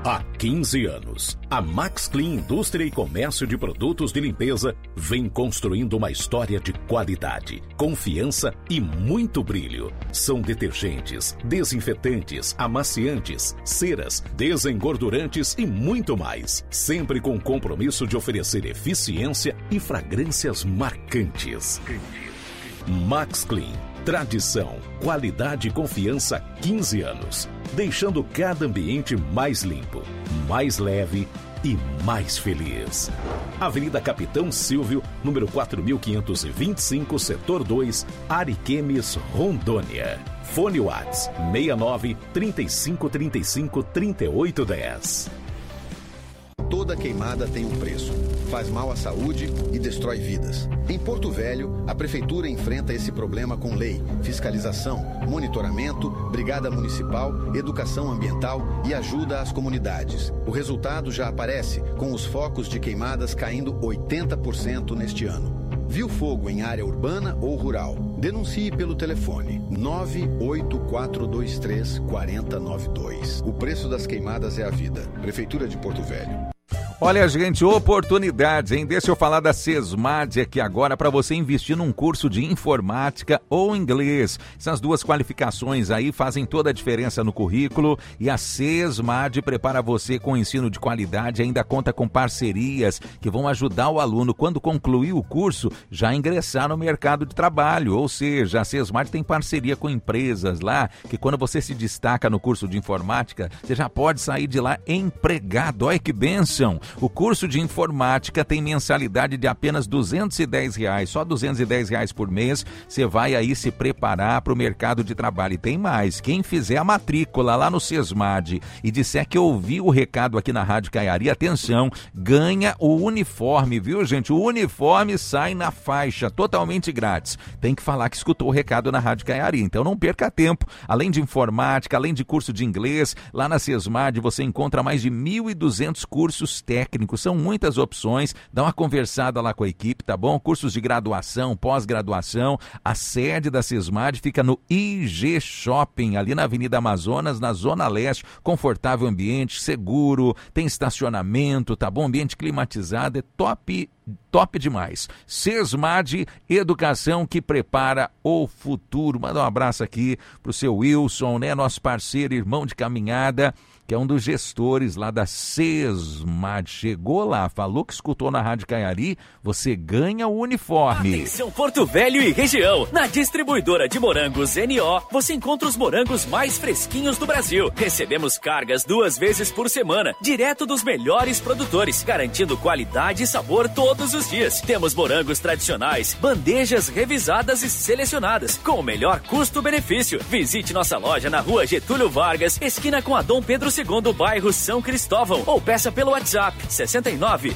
Há 15 anos, a Max Clean Indústria e Comércio de Produtos de Limpeza vem construindo uma história de qualidade, confiança e muito brilho. São detergentes, desinfetantes, amaciantes, ceras, desengordurantes e muito mais. Sempre com o compromisso de oferecer eficiência e fragrâncias marcantes. Max Clean. Tradição, qualidade e confiança há 15 anos, deixando cada ambiente mais limpo, mais leve e mais feliz. Avenida Capitão Silvio, número 4525, setor 2, Ariquemes, Rondônia. Fone Whats 69 35 35 38 10. Toda queimada tem um preço. Faz mal à saúde e destrói vidas. Em Porto Velho, a Prefeitura enfrenta esse problema com lei, fiscalização, monitoramento, brigada municipal, educação ambiental e ajuda às comunidades. O resultado já aparece, com os focos de queimadas caindo 80% neste ano. Viu fogo em área urbana ou rural? Denuncie pelo telefone 98423 4092. O preço das queimadas é a vida. Prefeitura de Porto Velho. Olha, gente, oportunidades, hein? Deixa eu falar da Sesmad aqui agora para você investir num curso de informática ou inglês. Essas duas qualificações aí fazem toda a diferença no currículo e a Sesmad prepara você com ensino de qualidade, ainda conta com parcerias que vão ajudar o aluno, quando concluir o curso, já ingressar no mercado de trabalho. Ou seja, a Sesmad tem parceria com empresas lá, que quando você se destaca no curso de informática, você já pode sair de lá empregado. Olha que bênção! O curso de informática tem mensalidade de apenas R$210, só R$210 por mês. Você vai aí se preparar para o mercado de trabalho. E tem mais, quem fizer a matrícula lá no Sesmad e disser que ouviu o recado aqui na Rádio Caiari, atenção, ganha o uniforme, viu, gente? O uniforme sai na faixa, totalmente grátis. Tem que falar que escutou o recado na Rádio Caiari, então não perca tempo. Além de informática, além de curso de inglês, lá na Sesmad você encontra mais de 1.200 cursos técnicos, são muitas opções. Dá uma conversada lá com a equipe, tá bom? Cursos de graduação, pós-graduação. A sede da Sesmad fica no IG Shopping, ali na Avenida Amazonas, na Zona Leste. Confortável ambiente, seguro, tem estacionamento, tá bom? Ambiente climatizado, é top demais. Sesmad, educação que prepara o futuro. Manda um abraço aqui pro seu Wilson, né? Nosso parceiro, irmão de caminhada, que é um dos gestores lá da Sesmad. Chegou lá, falou que escutou na Rádio Caiari, você ganha o uniforme. Atenção Porto Velho e região. Na distribuidora de morangos NO, você encontra os morangos mais fresquinhos do Brasil. Recebemos cargas 2 vezes por semana, direto dos melhores produtores, garantindo qualidade e sabor todos os dias. Temos morangos tradicionais, bandejas revisadas e selecionadas, com o melhor custo-benefício. Visite nossa loja na Rua Getúlio Vargas, esquina com a Dom Pedro II, bairro São Cristóvão, ou peça pelo WhatsApp 69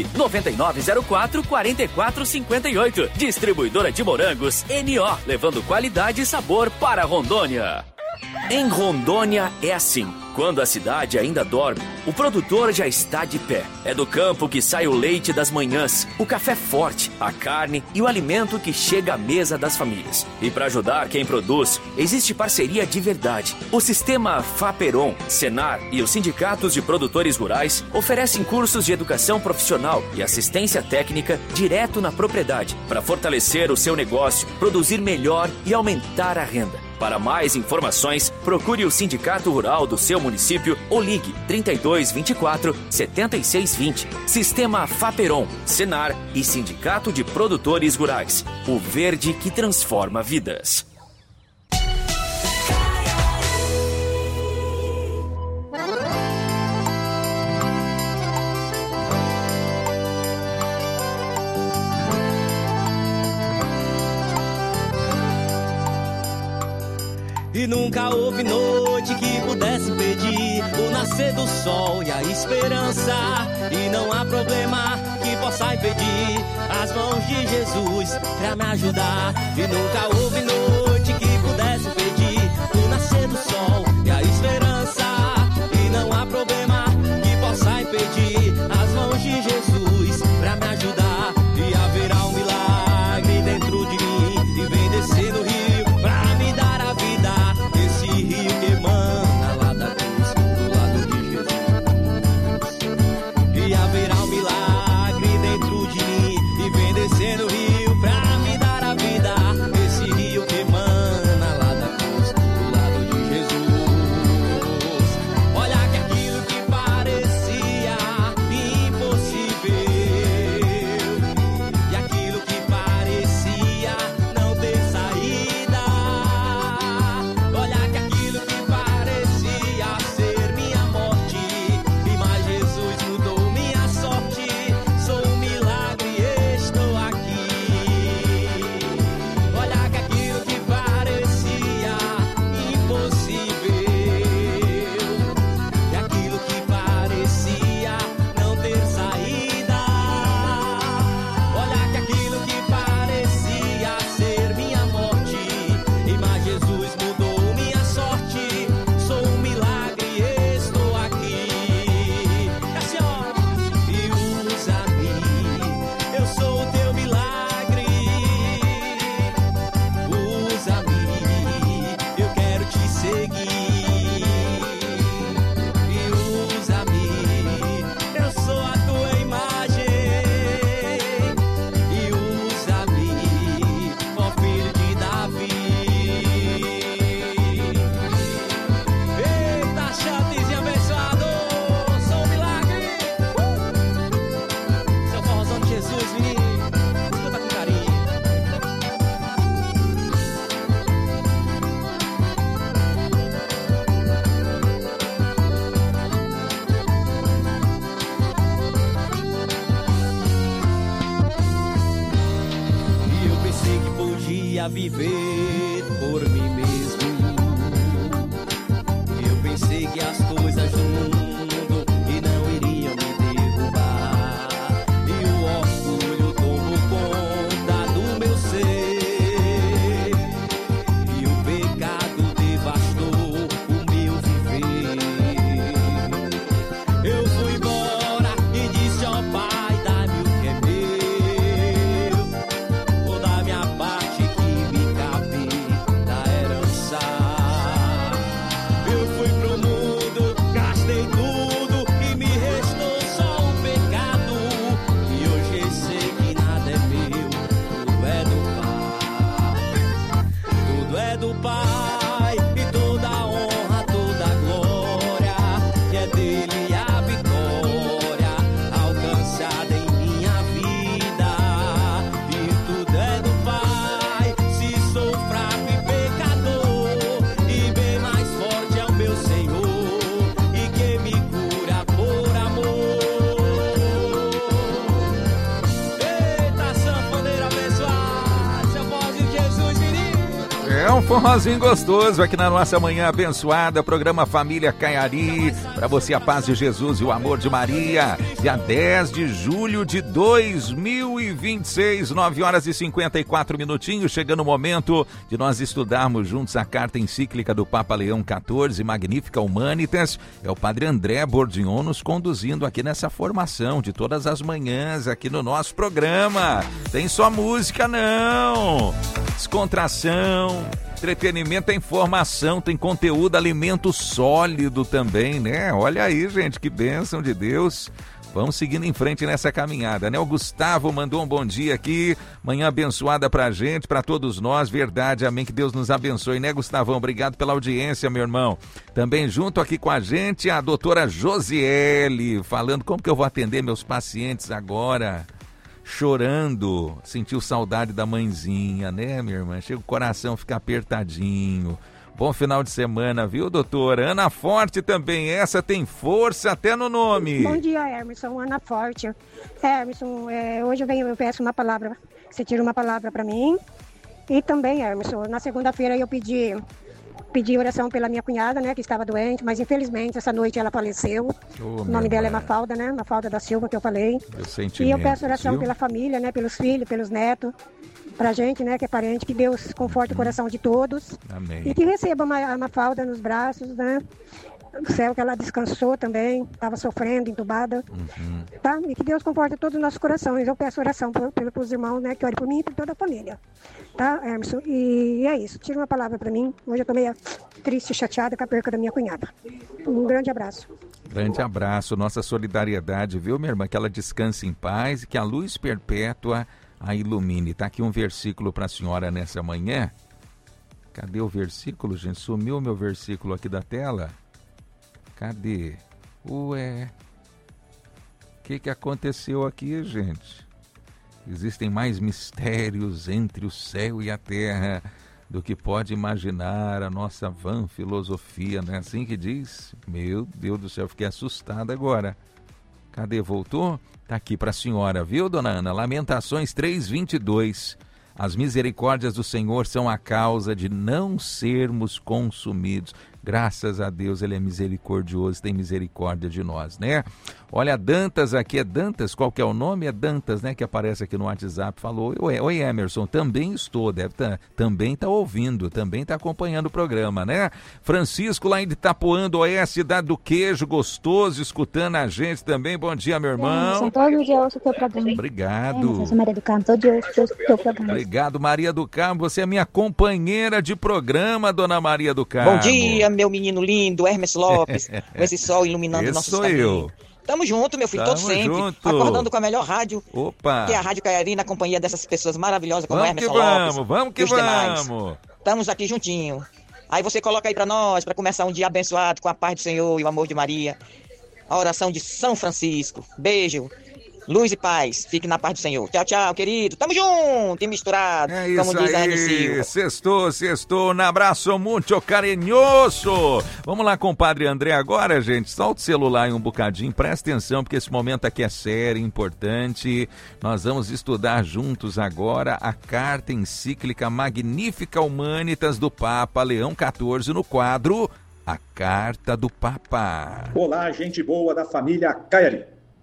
99904 4458. Distribuidora de morangos NO, levando qualidade e sabor para Rondônia. Em Rondônia é assim. Quando a cidade ainda dorme, o produtor já está de pé. É do campo que sai o leite das manhãs, o café forte, a carne e o alimento que chega à mesa das famílias. E para ajudar quem produz, existe parceria de verdade. O sistema Faperon, Senar e os sindicatos de produtores rurais oferecem cursos de educação profissional e assistência técnica direto na propriedade, para fortalecer o seu negócio, produzir melhor e aumentar a renda. Para mais informações, procure o Sindicato Rural do seu município ou ligue 3224 7620. Sistema Faperon, Senar e Sindicato de Produtores Rurais. O verde que transforma vidas. E nunca houve noite que pudesse impedir o nascer do sol e a esperança. E não há problema que possa impedir as mãos de Jesus pra me ajudar. E nunca houve noite que pudesse impedir o nascer do sol e a esperança. E não há problema que possa impedir as mãos de Jesus pra me ajudar. E haverá um milagre dentro de mim e vem descer no rio pra me dar a vida. Esse rio que emana lá da cruz, do lado de Jesus. viver por mim mesmo. Eu pensei que as coisas do mundo e não iriam me derrubar, e o orgulho tomou conta do meu ser, e o pecado devastou o meu viver. Eu fui embora e disse ao Pai, dá-me o que é meu, vou dar minha parte que me cabe da herança. Eu fui pro mundo, gastei tudo e me restou só o pecado. E hoje sei que nada é meu, tudo é do Pai. Tudo é do Pai e toda a honra, toda a glória, que é dele a vitória alcançada em minha vida. E tudo é do Pai, se sou fraco e pecador, e bem mais forte é o meu Senhor, e que me cura por amor. Eita, sanfoneiro abençoado, seu pozinho Jesus querido. É um forrozinho gostoso aqui na nossa manhã abençoada, programa Família Caiari, para você a paz de Jesus e o amor de Maria, dia 10 de julho de 2026, 9 horas e 54 minutinhos, chegando o momento de nós estudarmos juntos a carta encíclica do Papa Leão XIV, Magnificat Humanitas. É o Padre André Bordignon nos conduzindo aqui nessa formação de todas as manhãs aqui no nosso programa. Tem só música não, descontração, entretenimento, tem informação, tem conteúdo, alimento sólido também, né? Olha aí, gente, que bênção de Deus. Vamos seguindo em frente nessa caminhada, né? O Gustavo mandou um bom dia aqui, manhã abençoada pra gente, pra todos nós, verdade, amém, que Deus nos abençoe, né, Gustavão? Obrigado pela audiência, meu irmão. Também junto aqui com a gente, a doutora Josiele, falando como que eu vou atender meus pacientes agora, chorando, sentiu saudade da mãezinha, né, minha irmã? Chega o coração, fica apertadinho. Bom final de semana, viu, doutora? Ana Forte também, essa tem força até no nome. Bom dia, Emerson, Ana Forte. Emerson, hoje eu peço uma palavra, você tira uma palavra para mim. E também, Emerson, na segunda-feira eu pedi oração pela minha cunhada, né, que estava doente, mas infelizmente essa noite ela faleceu. O nome dela é Mafalda, né, Mafalda da Silva, que eu falei. E eu peço oração pela família, né, pelos filhos, pelos netos, pra gente, né, que é parente, que Deus conforte o coração de todos. Amém. E que receba a Mafalda nos braços, né, no céu, que ela descansou também, estava sofrendo, entubada, tá? E que Deus conforte todos os nossos corações. Eu peço oração pelos irmãos, né, que orem por mim e por toda a família, tá, Emerson? E é isso, tira uma palavra para mim. Hoje eu tô meio triste e chateada com a perca da minha cunhada. Um grande abraço. Grande abraço, nossa solidariedade, viu, minha irmã? Que ela descanse em paz e que a luz perpétua a ilumine. Tá aqui um versículo para a senhora nessa manhã. Cadê o versículo, gente? Sumiu o meu versículo aqui da tela. Cadê? Ué, o que aconteceu aqui, gente? Existem mais mistérios entre o céu e a terra do que pode imaginar a nossa vã filosofia, não é assim que diz? Meu Deus do céu, fiquei assustado agora. Cadê? Voltou? Tá aqui para a senhora, viu, dona Ana? Lamentações 3:22. As misericórdias do Senhor são a causa de não sermos consumidos. Graças a Deus, Ele é misericordioso, tem misericórdia de nós, né? Olha, Dantas aqui, é Dantas, qual que é o nome? É Dantas, né, que aparece aqui no WhatsApp, falou, oi Emerson, também estou, também está ouvindo, também está acompanhando o programa, né? Francisco, lá em Itapuã do Oeste, cidade do queijo, gostoso, escutando a gente também, bom dia, meu irmão. Todo dia eu ouço o teu programa. Obrigado. Eu sou Maria do Carmo, todo dia eu ouço o teu programa. Obrigado, Maria do Carmo, você é minha companheira de programa, dona Maria do Carmo. Bom dia, meu menino lindo, Hermes Lopes, com esse sol iluminando nossos caminhos. Tamo junto, meu filho, todo sempre. Acordando com a melhor rádio, que é a Rádio Caiari, na companhia dessas pessoas maravilhosas como Emerson Lopes. Vamos que vamos. Estamos aqui juntinho. Aí você coloca aí pra nós, pra começar um dia abençoado com a paz do Senhor e o amor de Maria. A oração de São Francisco. Beijo. Luz e paz. Fique na paz do Senhor. Tchau, tchau, querido. Tamo junto e misturado. É isso aí. Sextou. Um abraço muito carinhoso. Vamos lá, compadre André, agora, gente. Solta o celular um bocadinho. Presta atenção, porque esse momento aqui é sério, importante. Nós vamos estudar juntos agora a carta encíclica Magnificat Humanitas do Papa Leão XIV no quadro A Carta do Papa. Olá, gente boa da família Caiari.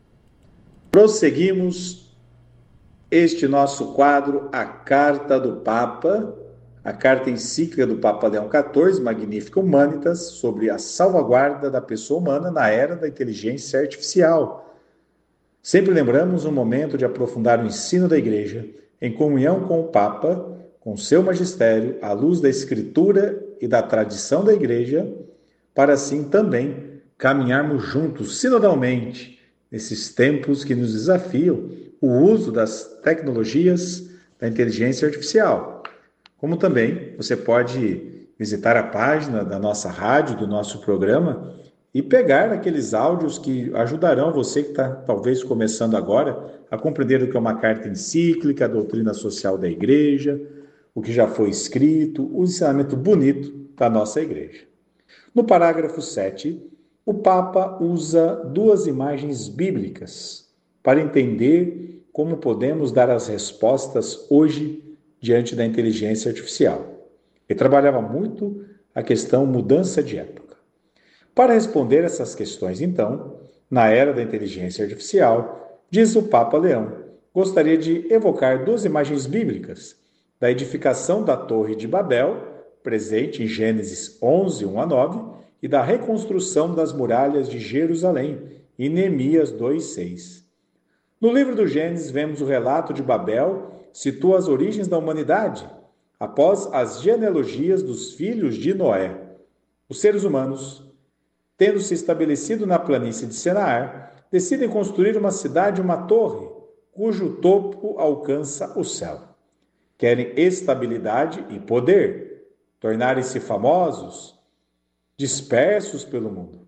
Prosseguimos este nosso quadro, A Carta do Papa, a carta encíclica do Papa Leão XIV, Magnificat Humanitas, sobre a salvaguarda da pessoa humana na era da inteligência artificial. Sempre lembramos um momento de aprofundar o ensino da Igreja, em comunhão com o Papa, com seu magistério, à luz da Escritura e da tradição da Igreja, para assim também caminharmos juntos, sinodalmente, nesses tempos que nos desafiam o uso das tecnologias da inteligência artificial. Como também você pode visitar a página da nossa rádio, do nosso programa, e pegar aqueles áudios que ajudarão você que está talvez começando agora a compreender o que é uma carta encíclica, a doutrina social da Igreja, o que já foi escrito, o ensinamento bonito da nossa Igreja. No parágrafo 7, o Papa usa duas imagens bíblicas para entender como podemos dar as respostas hoje diante da inteligência artificial. Ele trabalhava muito a questão mudança de época. Para responder essas questões, então, na era da inteligência artificial, diz o Papa Leão, gostaria de evocar duas imagens bíblicas da edificação da Torre de Babel, presente em Gênesis 11, 1-9, e da reconstrução das muralhas de Jerusalém, em Neemias 2:6. No livro do Gênesis, vemos o relato de Babel, situa as origens da humanidade, após as genealogias dos filhos de Noé. Os seres humanos, tendo se estabelecido na planície de Senaar, decidem construir uma cidade, uma torre, cujo topo alcança o céu. Querem estabilidade e poder, tornarem-se famosos, dispersos pelo mundo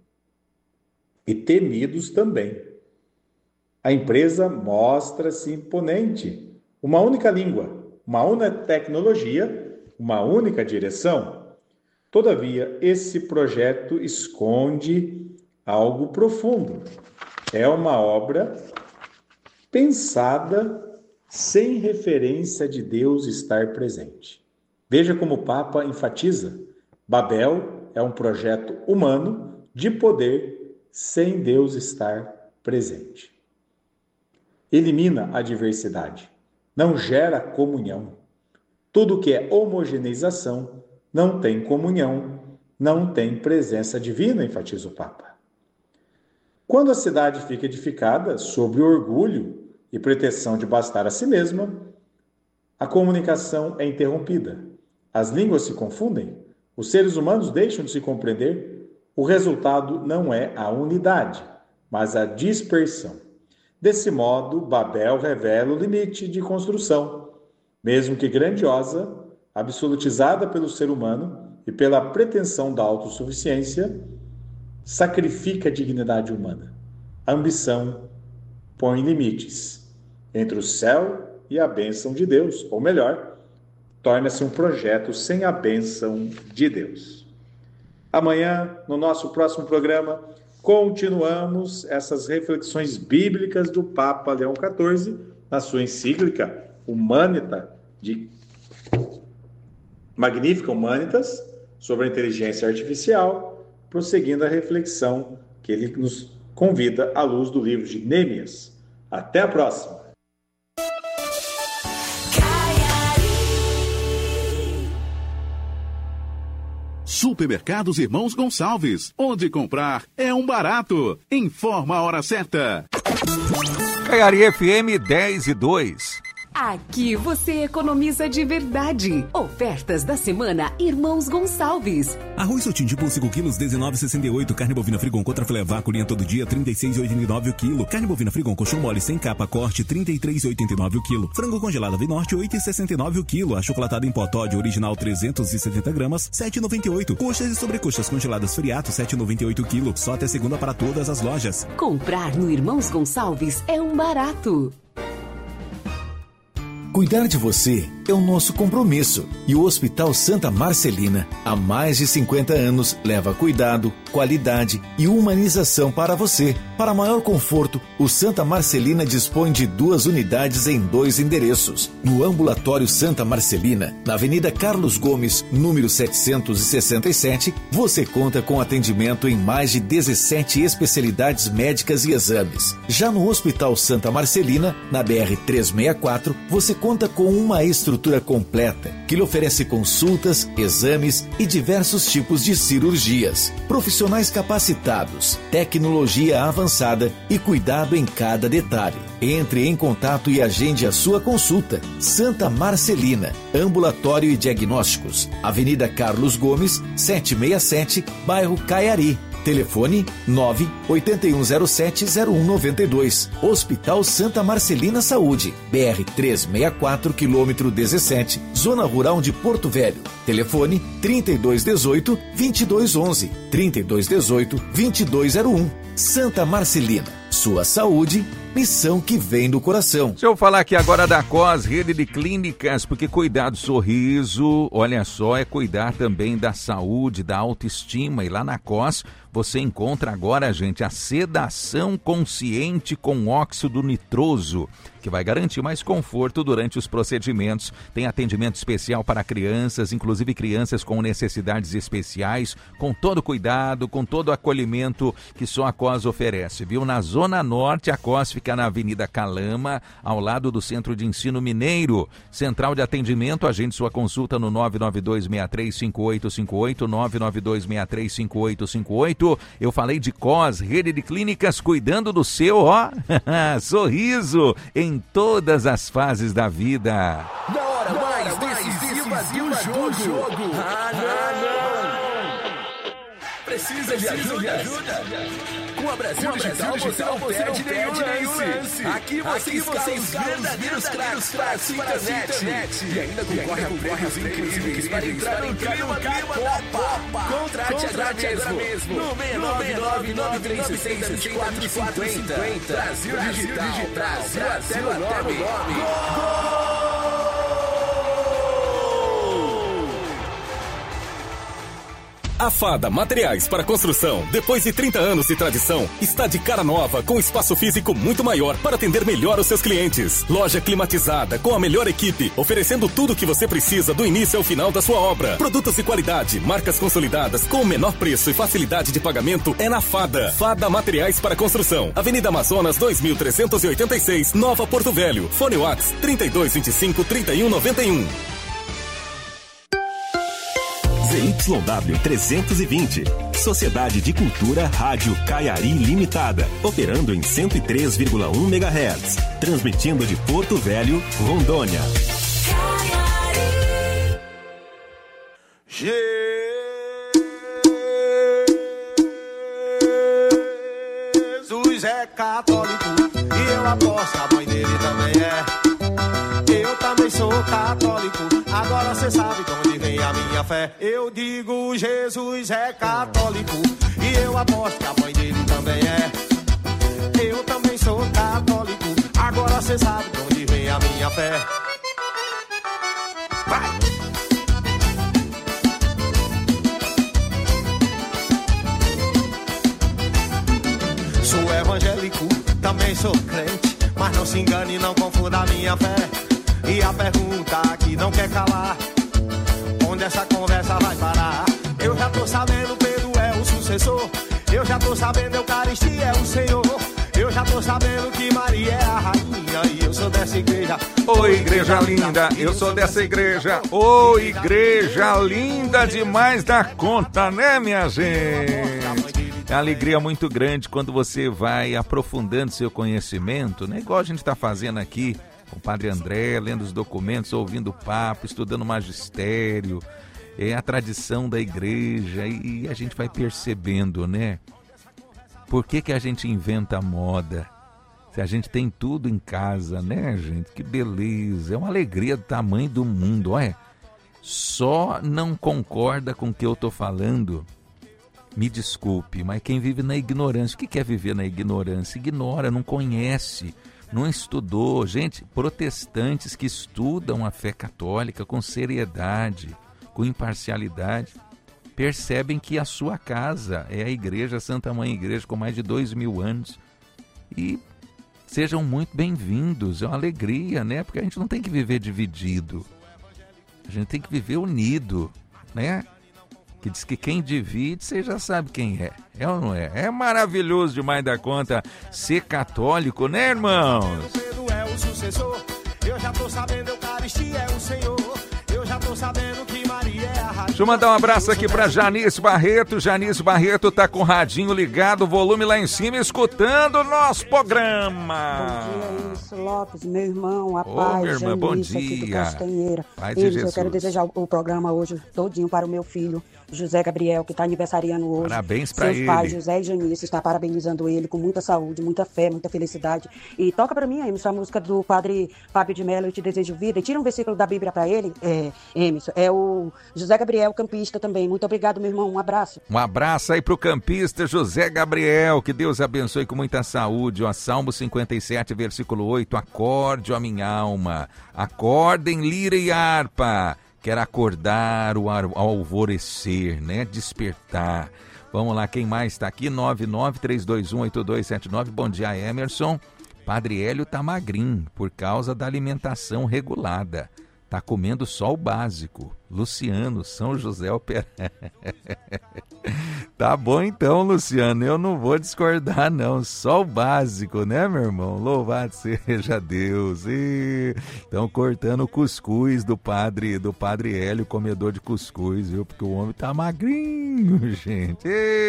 e temidos também. A empresa mostra-se imponente, uma única língua, uma única tecnologia, uma única direção. Todavia, esse projeto esconde algo profundo. É uma obra pensada sem referência de Deus estar presente. Veja como o Papa enfatiza: Babel é um projeto humano de poder sem Deus estar presente. Elimina a diversidade, não gera comunhão. Tudo que é homogeneização não tem comunhão, não tem presença divina, enfatiza o Papa. Quando a cidade fica edificada sobre orgulho e pretensão de bastar a si mesma, a comunicação é interrompida, as línguas se confundem, os seres humanos deixam de se compreender, o resultado não é a unidade, mas a dispersão. Desse modo, Babel revela o limite de construção, mesmo que grandiosa, absolutizada pelo ser humano e pela pretensão da autossuficiência, sacrifica a dignidade humana. A ambição põe limites entre o céu e a bênção de Deus, ou melhor, torna-se um projeto sem a bênção de Deus. Amanhã, no nosso próximo programa, continuamos essas reflexões bíblicas do Papa Leão XIV, na sua encíclica Humanitas, de Magnificat Humanitas, sobre a inteligência artificial, prosseguindo a reflexão que ele nos convida à luz do livro de Neemias. Até a próxima! Supermercados Irmãos Gonçalves, onde comprar é um barato. Informa a hora certa. Caiari FM 10:02. Aqui você economiza de verdade. Ofertas da semana Irmãos Gonçalves. Arroz Sotim de pão 5 quilos, R$19,68. Carne bovina Frigon contra filé vácuo linha todo dia, R$36,89 o quilo. Carne bovina Frigon colchão mole sem capa corte, R$33,89 o quilo. Frango congelado Vinorte, R$8,69 o quilo. Achocolatado em pó Toddy original 370 gramas, R$7,98. Coxas e sobrecoxas congeladas Friato, R$7,98 o quilo. Só até segunda para todas as lojas. Comprar no Irmãos Gonçalves é um barato. Cuidar de você é o nosso compromisso e o Hospital Santa Marcelina, há mais de 50 anos, leva cuidado, qualidade e humanização para você. Para maior conforto, o Santa Marcelina dispõe de 2 unidades em 2 endereços. No Ambulatório Santa Marcelina, na Avenida Carlos Gomes, número 767, você conta com atendimento em mais de 17 especialidades médicas e exames. Já no Hospital Santa Marcelina, na BR-364, você conta com uma estrutura completa que lhe oferece consultas, exames e diversos tipos de cirurgias. Profissionais capacitados, tecnologia avançada e cuidado em cada detalhe. Entre em contato e agende a sua consulta. Santa Marcelina, Ambulatório e Diagnósticos, Avenida Carlos Gomes, 767, bairro Caiari. Telefone 98107-0192. Hospital Santa Marcelina Saúde, BR-364, quilômetro 17, Zona Rural de Porto Velho. Telefone 3218-2211, 3218-2201. Santa Marcelina, sua saúde, missão que vem do coração. Deixa eu falar aqui agora da COS, rede de clínicas, porque cuidar do sorriso, olha só, é cuidar também da saúde, da autoestima. E lá na COS você encontra agora, gente, a sedação consciente com óxido nitroso, que vai garantir mais conforto durante os procedimentos. Tem atendimento especial para crianças, inclusive crianças com necessidades especiais, com todo cuidado, com todo o acolhimento que só a COS oferece, viu? Na Zona Norte, a COS fica na Avenida Calama, ao lado do Centro de Ensino Mineiro. Central de atendimento, agende sua consulta no 992-635858, 992-635858. Eu falei de COS, rede de clínicas cuidando do seu, ó, sorriso em todas as fases da vida. Na hora mais decisiva do jogo. Precisa de ajuda? Com a Brasil Digital você não perde nenhum lance. Aqui você escala os verdadeiros craques para a internet. E ainda concorre a prêmios incríveis para entrar no clima da Copa. Contrate agora mesmo. No 699-936-2450. Brasil Digital. Brasil até no nome. A Fada Materiais para Construção, depois de 30 anos de tradição, está de cara nova, com espaço físico muito maior para atender melhor os seus clientes. Loja climatizada, com a melhor equipe, oferecendo tudo o que você precisa do início ao final da sua obra. Produtos de qualidade, marcas consolidadas, com o menor preço e facilidade de pagamento é na Fada. Fada Materiais para Construção, Avenida Amazonas 2386, Nova Porto Velho. Fone Whats 3225-3191. ZYW 320, Sociedade de Cultura Rádio Caiari Limitada, operando em 103,1 MHz, transmitindo de Porto Velho, Rondônia. Jesus é católico e eu aposto que a mãe dele também é. Eu também sou católico, agora cê sabe de onde vem a minha fé. Eu digo Jesus é católico e eu aposto que a mãe dele também é. Eu também sou católico, agora cê sabe de onde vem a minha fé. Vai! Sou evangélico, também sou crente, mas não se engane e não confunda a minha fé. E a pergunta que não quer calar, onde essa conversa vai parar? Eu já tô sabendo, Pedro é o sucessor. Eu já tô sabendo, Eucaristia é o Senhor. Eu já tô sabendo que Maria é a rainha e eu sou dessa igreja. Ô igreja linda, eu sou dessa igreja. Ô igreja linda demais da conta, né minha gente? É uma alegria muito grande quando você vai aprofundando seu conhecimento, né? Igual a gente está fazendo aqui com o Padre André, lendo os documentos, ouvindo o papo, estudando magistério, a tradição da igreja, e a gente vai percebendo, né? Por que a gente inventa moda? Se a gente tem tudo em casa, né, gente? Que beleza, é uma alegria do tamanho do mundo, olha. Só não concorda com o que eu tô falando, me desculpe, mas quem vive na ignorância, o que é viver na ignorância? Ignora, não conhece, não estudou. Gente, protestantes que estudam a fé católica com seriedade, com imparcialidade, percebem que a sua casa é a igreja, a Santa Mãe Igreja, com mais de 2.000 anos. E sejam muito bem-vindos, é uma alegria, né? Porque a gente não tem que viver dividido, a gente tem que viver unido, né? Que diz que quem divide, você já sabe quem é. É ou não é? É maravilhoso demais da conta ser católico, né, irmãos? Pedro é o sucessor. Eu já tô sabendo, Eucaristia é o Senhor. Eu já tô sabendo que Maria é a rainha. Deixa eu mandar um abraço aqui pra Janice Barreto. Janice Barreto tá com o radinho ligado, o volume lá em cima, escutando o nosso programa. Bom dia, Ilso Lopes, meu irmão, a Ô, paz, minha irmã, Janice, bom aqui do dia. Castanheira. Paz de Ilso, Jesus. eu quero desejar o programa hoje todinho para o meu filho, José Gabriel, que está aniversariando hoje. Parabéns pra Seus ele. pais, José e Janice, está parabenizando ele com muita saúde, muita fé, muita felicidade. E toca para mim, Emerson, a música do padre Fábio de Mello, Eu Te Desejo Vida, e tira um versículo da Bíblia para ele, Emerson, é o José Gabriel, campista também. Muito obrigado, meu irmão, um abraço. Um abraço aí pro campista José Gabriel, que Deus abençoe com muita saúde, ó, Salmo 57, versículo 8, acorde, ó minha alma, acordem lira e harpa, quero acordar ao alvorecer, né, despertar. Vamos lá, quem mais está aqui? 993218279, bom dia, Emerson. Padre Hélio tá magrinho por causa da alimentação regulada. Tá comendo só o básico. Luciano, São José Operário. Tá bom então, Luciano, eu não vou discordar não, só o básico, né, meu irmão? Louvado seja Deus. Estão cortando o cuscuz do padre Hélio, comedor de cuscuz, viu? Porque o homem tá magrinho, gente.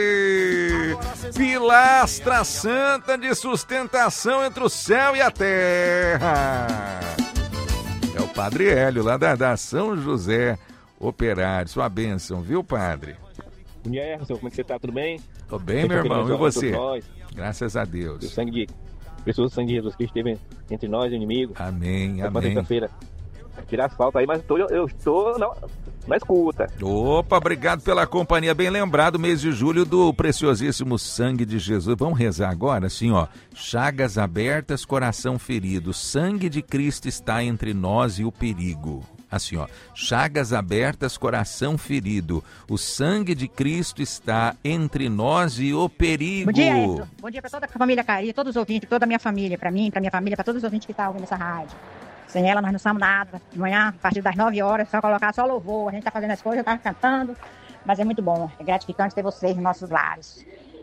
Pilastra santa de sustentação entre o céu e a terra. É o Padre Hélio, lá da São José Operário. Sua bênção, viu, padre? Bom dia, Emerson. Como é que você tá? Tudo bem? Tô bem, meu irmão. E você? Graças a Deus. O precioso sangue de Jesus Cristo esteve entre nós, o inimigo. Amém, amém. Sexta-feira. Tirar as faltas aí, mas eu estou na escuta. Opa, obrigado pela companhia. Bem lembrado, mês de julho do preciosíssimo sangue de Jesus. Vamos rezar agora, assim, ó. Chagas abertas, coração ferido. Sangue de Cristo está entre nós e o perigo. Assim, ó, chagas abertas, coração ferido. O sangue de Cristo está entre nós e o perigo. Bom dia, Edson. Bom dia para toda a família Cari, todos os ouvintes, toda a minha família, para mim, para minha família, para todos os ouvintes que estão ouvindo essa rádio. Sem ela nós não somos nada. De manhã, a partir das 9 horas, só colocar só louvor. A gente tá fazendo as coisas, tá cantando, mas é muito bom. É gratificante ter vocês nos nossos lares.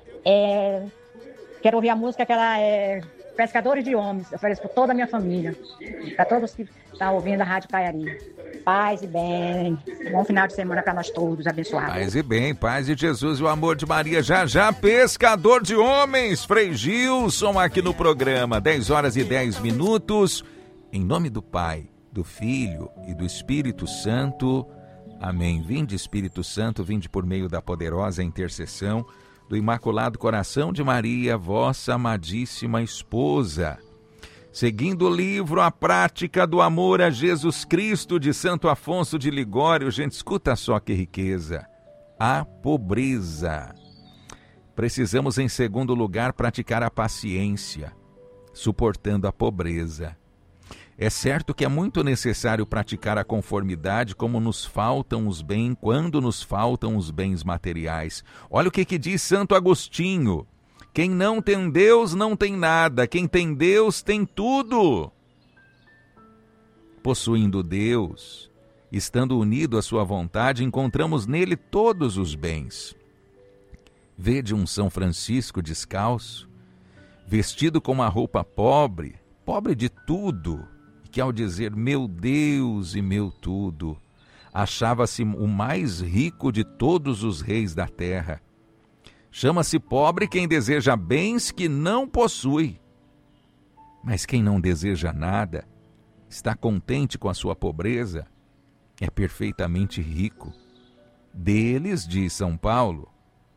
Quero ouvir a música que ela é Pescadores de Homens. Eu ofereço para toda a minha família, para todos que estão ouvindo a Rádio Caiari. Paz e bem. Bom final de semana para nós todos, abençoado. Paz e bem, paz de Jesus e o amor de Maria. Já, pescador de homens, Frei Gilson aqui no programa. 10 horas e 10 minutos. Em nome do Pai, do Filho e do Espírito Santo. Amém. Vinde, Espírito Santo, vinde por meio da poderosa intercessão do Imaculado Coração de Maria, vossa amadíssima esposa. Seguindo o livro A Prática do Amor a Jesus Cristo, de Santo Afonso de Ligório, gente, escuta só que riqueza. A pobreza. Precisamos, em segundo lugar, praticar a paciência, suportando a pobreza. É certo que é muito necessário praticar a conformidade quando nos faltam os bens materiais. Olha o que diz Santo Agostinho. Quem não tem Deus não tem nada, quem tem Deus tem tudo. Possuindo Deus, estando unido à sua vontade, encontramos nele todos os bens. Vede um São Francisco descalço, vestido com uma roupa pobre de tudo, que ao dizer meu Deus e meu tudo, achava-se o mais rico de todos os reis da terra. Chama-se pobre quem deseja bens que não possui. Mas quem não deseja nada, está contente com a sua pobreza, é perfeitamente rico. Deles, diz São Paulo,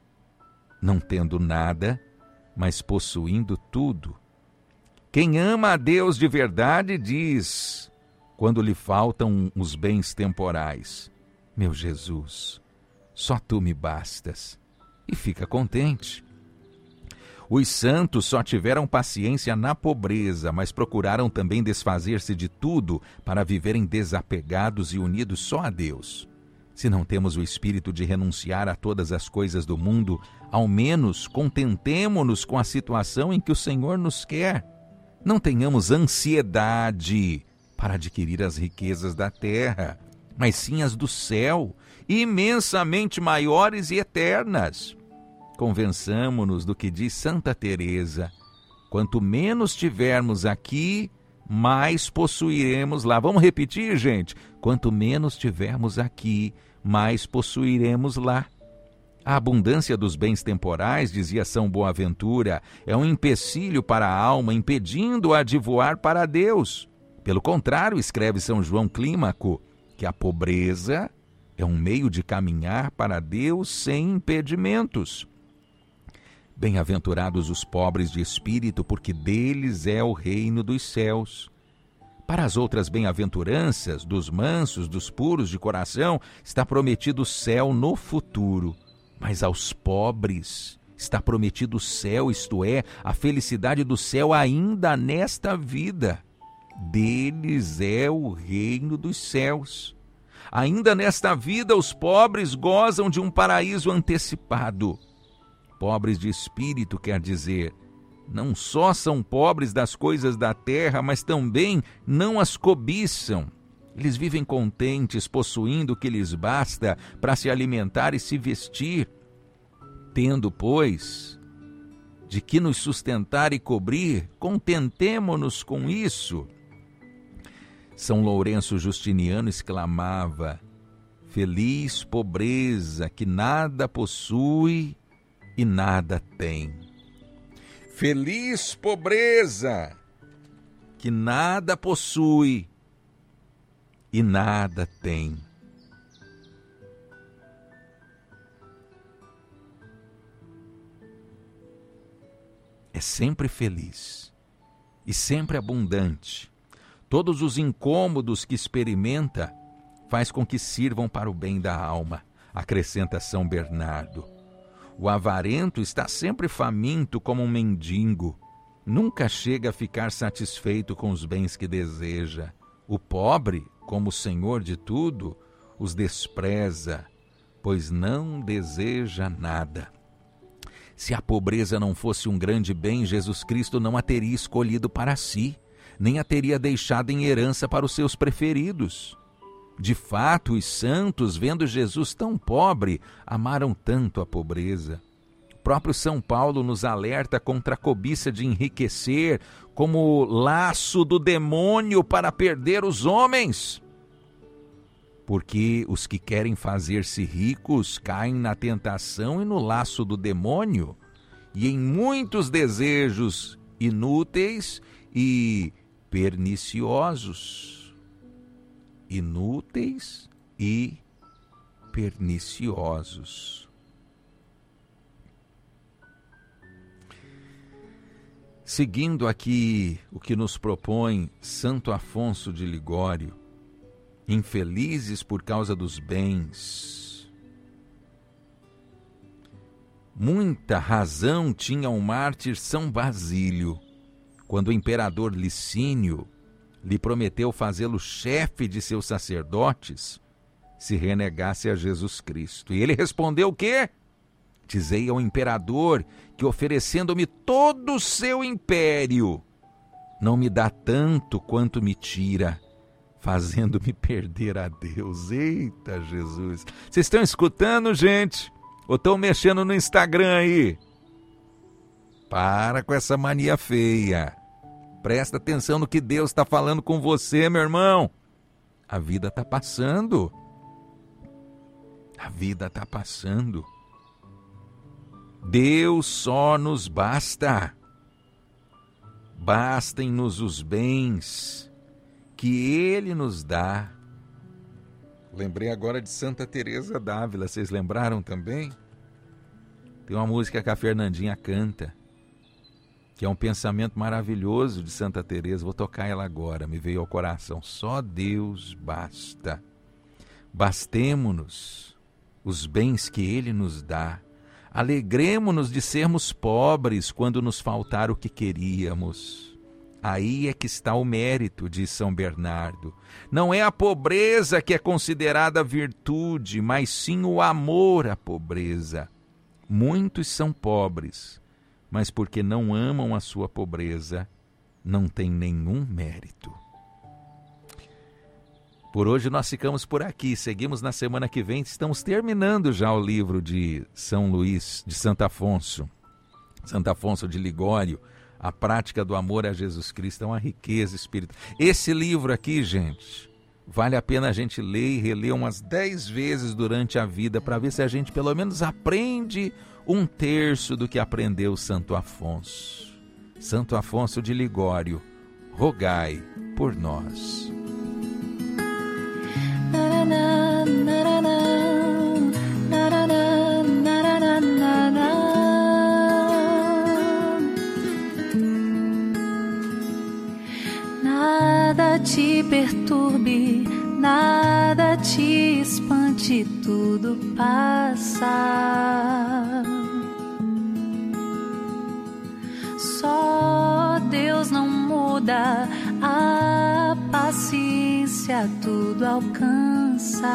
não tendo nada, mas possuindo tudo. Quem ama a Deus de verdade diz, quando lhe faltam os bens temporais: meu Jesus, só tu me bastas, e fica contente. Os santos só tiveram paciência na pobreza, mas procuraram também desfazer-se de tudo para viverem desapegados e unidos só a Deus. Se não temos o espírito de renunciar a todas as coisas do mundo, ao menos contentemo-nos com a situação em que o Senhor nos quer. Não tenhamos ansiedade para adquirir as riquezas da terra, mas sim as do céu, imensamente maiores e eternas. Convençamo-nos do que diz Santa Teresa: quanto menos tivermos aqui, mais possuiremos lá. Vamos repetir, gente? Quanto menos tivermos aqui, mais possuiremos lá. A abundância dos bens temporais, dizia São Boaventura, é um empecilho para a alma, impedindo-a de voar para Deus. Pelo contrário, escreve São João Clímaco, que a pobreza é um meio de caminhar para Deus sem impedimentos. Bem-aventurados os pobres de espírito, porque deles é o reino dos céus. Para as outras bem-aventuranças, dos mansos, dos puros de coração, está prometido o céu no futuro. Mas aos pobres está prometido o céu, isto é, a felicidade do céu ainda nesta vida. Deles é o reino dos céus. Ainda nesta vida, os pobres gozam de um paraíso antecipado. Pobres de espírito quer dizer, não só são pobres das coisas da terra, mas também não as cobiçam. Eles vivem contentes, possuindo o que lhes basta para se alimentar e se vestir. Tendo, pois, de que nos sustentar e cobrir, contentemo-nos com isso. São Lourenço Justiniano exclamava: feliz pobreza que nada possui e nada tem. Feliz pobreza que nada possui e nada tem. É sempre feliz e sempre abundante. Todos os incômodos que experimenta faz com que sirvam para o bem da alma, acrescenta São Bernardo. O avarento está sempre faminto como um mendigo. Nunca chega a ficar satisfeito com os bens que deseja. O pobre, como senhor de tudo, os despreza, pois não deseja nada. Se a pobreza não fosse um grande bem, Jesus Cristo não a teria escolhido para si, nem a teria deixado em herança para os seus preferidos. De fato, os santos, vendo Jesus tão pobre, amaram tanto a pobreza. O próprio São Paulo nos alerta contra a cobiça de enriquecer como laço do demônio para perder os homens. Porque os que querem fazer-se ricos caem na tentação e no laço do demônio, e em muitos desejos inúteis e perniciosos. Inúteis e perniciosos. Seguindo aqui o que nos propõe Santo Afonso de Ligório, infelizes por causa dos bens. Muita razão tinha o mártir São Basílio, quando o imperador Licínio lhe prometeu fazê-lo chefe de seus sacerdotes, se renegasse a Jesus Cristo. E ele respondeu o quê? Dizei ao imperador que, oferecendo-me todo o seu império, não me dá tanto quanto me tira, fazendo-me perder a Deus. Eita, Jesus! Vocês estão escutando, gente? Ou estão mexendo no Instagram aí? Para com essa mania feia. Presta atenção no que Deus está falando com você, meu irmão. A vida está passando. A vida está passando. Deus só nos basta. Bastem-nos os bens que Ele nos dá. Lembrei agora de Santa Teresa d'Ávila, vocês lembraram também? Tem uma música que a Fernandinha canta, que é um pensamento maravilhoso de Santa Teresa. Vou tocar ela agora, me veio ao coração. Só Deus basta. Bastemo-nos os bens que Ele nos dá. Alegremo-nos de sermos pobres quando nos faltar o que queríamos. Aí é que está o mérito, diz São Bernardo. Não é a pobreza que é considerada virtude, mas sim o amor à pobreza. Muitos são pobres, mas porque não amam a sua pobreza, não têm nenhum mérito. Por hoje nós ficamos por aqui, seguimos na semana que vem, estamos terminando já o livro de São Luís, de Santo Afonso de Ligório, A Prática do Amor a Jesus Cristo. É uma riqueza espiritual. Esse livro aqui, gente, vale a pena a gente ler e reler umas 10 vezes durante a vida, para ver se a gente pelo menos aprende 1/3 do que aprendeu Santo Afonso. Santo Afonso de Ligório, rogai por nós. Nada te perturbe, nada te espante, tudo passa. Só Deus não muda, a paciência tudo alcança.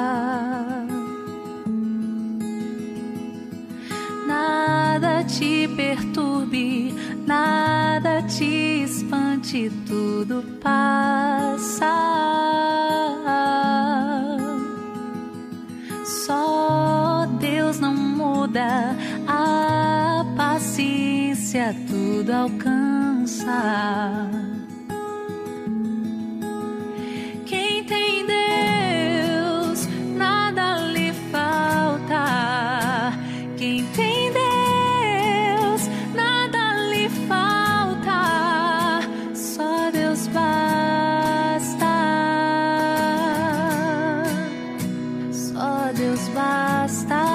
Nada te perturbe, nada te espante, tudo passa. Só Deus não muda, a paciência tudo alcança. Quem tem Deus, nada lhe falta. Quem tem Deus, nada lhe falta. Só Deus basta. Só Deus basta.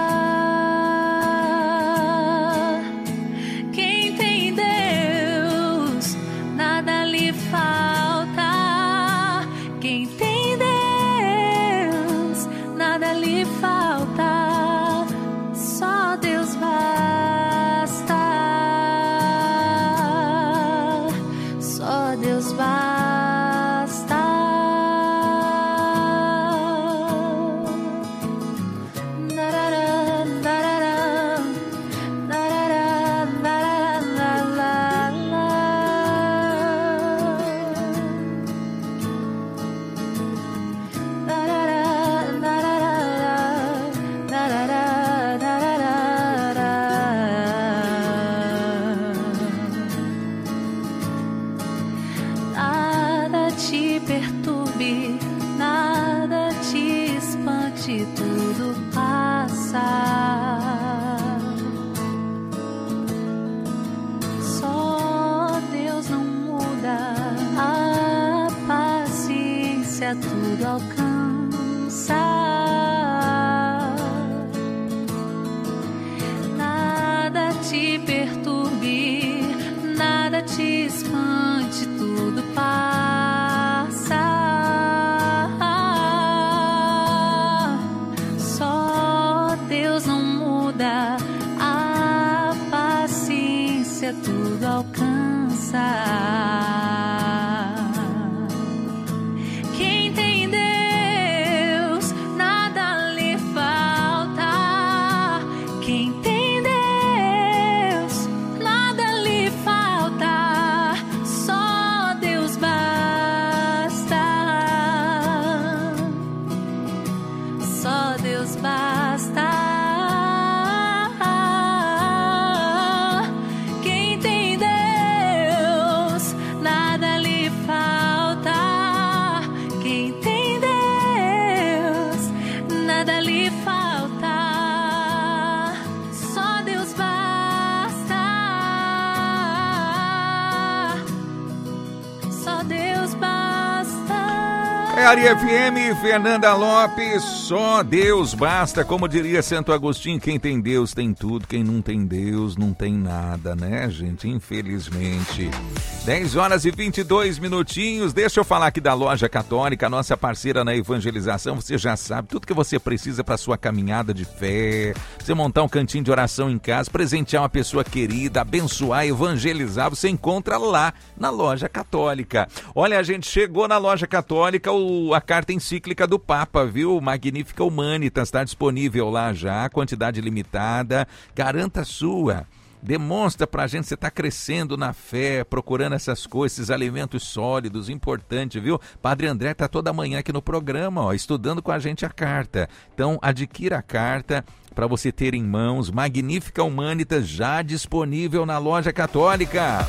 Quem tem Deus, nada lhe falta. Quem tem Deus, nada lhe falta. Só Deus basta. Só Deus basta. Nada te perturbe, nada te espante, tudo passa. Só Deus não muda, a paciência tudo alcança. Nada te perturbe, nada te espante, tudo passa. Só Deus não muda, a paciência tudo alcança. Quem tem Deus, nada lhe falta. Quem tem Deus, nada lhe falta. Só Deus basta. Só Deus basta. Quem tem Deus, Caiari FM, Fernanda Lopes, só Deus basta. Como diria Santo Agostinho, quem tem Deus tem tudo, quem não tem Deus não tem nada, né, gente? Infelizmente. 10 horas e 22 minutinhos. Deixa eu falar aqui da Loja Católica, nossa parceira na evangelização. Você já sabe tudo que você precisa para sua caminhada de fé. Você montar um cantinho de oração em casa, presentear uma pessoa querida, abençoar, evangelizar, você encontra lá na Loja Católica. Olha, a gente chegou na Loja Católica, a carta encíclica do Papa, viu? Magnífica Humanitas, está disponível lá já, quantidade limitada, garanta a sua. Demonstra pra gente que você está crescendo na fé, procurando essas coisas, esses alimentos sólidos, importante, viu? Padre André está toda manhã aqui no programa, ó, estudando com a gente a carta. Então, adquira a carta para você ter em mãos. Magnífica Humanitas, já disponível na Loja Católica.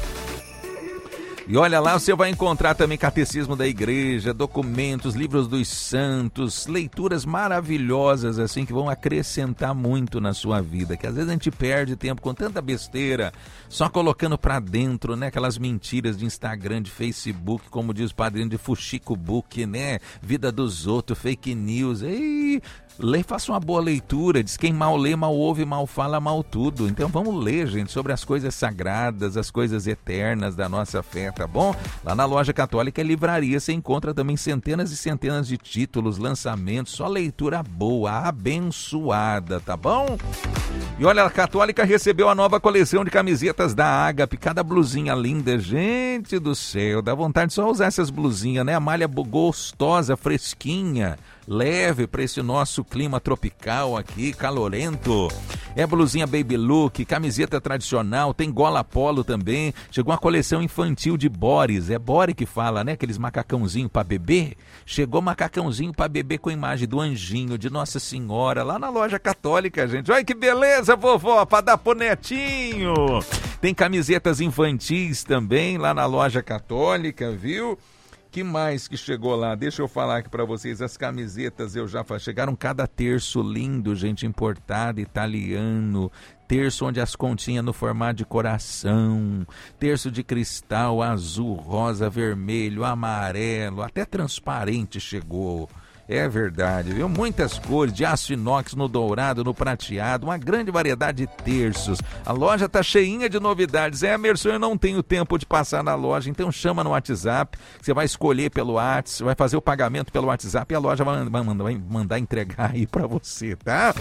E olha lá, você vai encontrar também catecismo da igreja, documentos, livros dos santos, leituras maravilhosas assim que vão acrescentar muito na sua vida, que às vezes a gente perde tempo com tanta besteira, só colocando pra dentro, né, aquelas mentiras de Instagram, de Facebook, como diz o padrinho, de Fuxico Book, né, vida dos outros, fake news, faça uma boa leitura, diz quem mal lê, mal ouve, mal fala, mal tudo. Então vamos ler, gente, sobre as coisas sagradas, as coisas eternas da nossa fé, tá bom? Lá na Loja Católica e Livraria você encontra também centenas e centenas de títulos, lançamentos, só leitura boa, abençoada, tá bom? E olha, a Católica recebeu a nova coleção de camisetas da Ágape, cada blusinha linda, gente do céu, dá vontade de só usar essas blusinhas, né? A malha gostosa, fresquinha, leve para esse nosso clima tropical aqui, calorento. É blusinha baby look, camiseta tradicional, tem gola polo também. Chegou uma coleção infantil de Boris, é Bore que fala, né? Aqueles macacãozinho para bebê. Chegou macacãozinho para bebê com imagem do anjinho, de Nossa Senhora, lá na Loja Católica, gente. Olha que beleza, vovó, para dar pro netinho. Tem camisetas infantis também lá na Loja Católica, viu? Que mais que chegou lá? Deixa eu falar aqui para vocês, as camisetas chegaram cada terço lindo, gente, importado, italiano, terço onde as continhas no formato de coração, terço de cristal, azul, rosa, vermelho, amarelo, até transparente chegou. É verdade, viu? Muitas cores, de aço inox no dourado, no prateado, uma grande variedade de terços. A loja tá cheinha de novidades. Emerson, eu não tenho tempo de passar na loja, então chama no WhatsApp, você vai escolher pelo WhatsApp, vai fazer o pagamento pelo WhatsApp e a loja vai mandar entregar aí pra você, tá?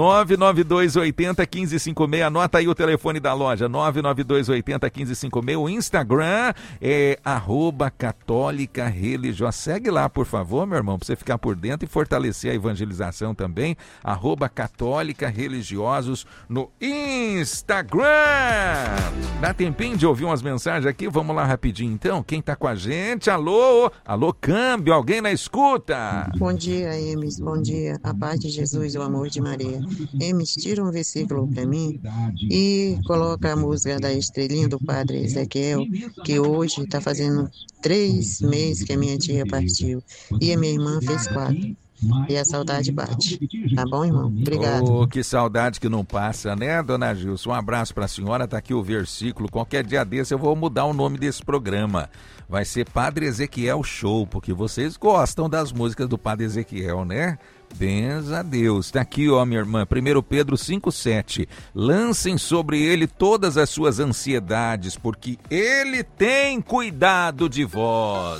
99280-1556, anota aí o telefone da loja, 99280-1556, o Instagram é @católica religiosa. Segue lá, por favor, meu irmão, pra você ficar por dentro e fortalecer a evangelização também, @católica religiosos no Instagram. Dá tempinho de ouvir umas mensagens aqui? Vamos lá rapidinho então, quem tá com a gente? Alô, câmbio, alguém na escuta? Bom dia, Emes, bom dia, a paz de Jesus e o amor de Maria. Emes, tira um versículo pra mim e coloca a música da Estrelinha do Padre Ezequiel, que hoje tá fazendo 3 meses que a minha tia partiu e a minha irmã fez 4. E a saudade bate. Tá bom, irmão? Obrigado. Oh, que saudade que não passa, né, dona Gilson? Um abraço pra senhora, tá aqui o versículo. Qualquer dia desse eu vou mudar o nome desse programa. Vai ser Padre Ezequiel Show, porque vocês gostam das músicas do Padre Ezequiel, né? Benza a Deus. Tá aqui, ó, minha irmã, 1 Pedro 5,7. Lancem sobre ele todas as suas ansiedades, porque ele tem cuidado de vós.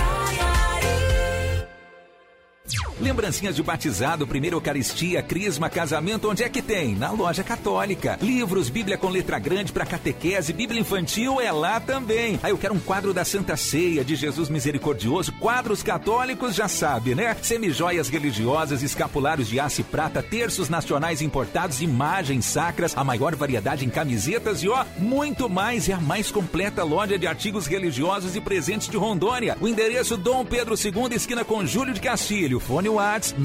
Lembrancinhas de batizado, primeira Eucaristia, crisma, casamento, onde é que tem? Na Loja Católica. Livros, Bíblia com letra grande para catequese, Bíblia infantil é lá também. Aí eu quero um quadro da Santa Ceia, de Jesus Misericordioso, quadros católicos, já sabe, né? Semijoias religiosas, escapulários de aço e prata, terços nacionais importados, imagens sacras, a maior variedade em camisetas e muito mais. É a mais completa loja de artigos religiosos e presentes de Rondônia. O endereço Dom Pedro II, esquina com Júlio de Castilho. Fone WhatsApp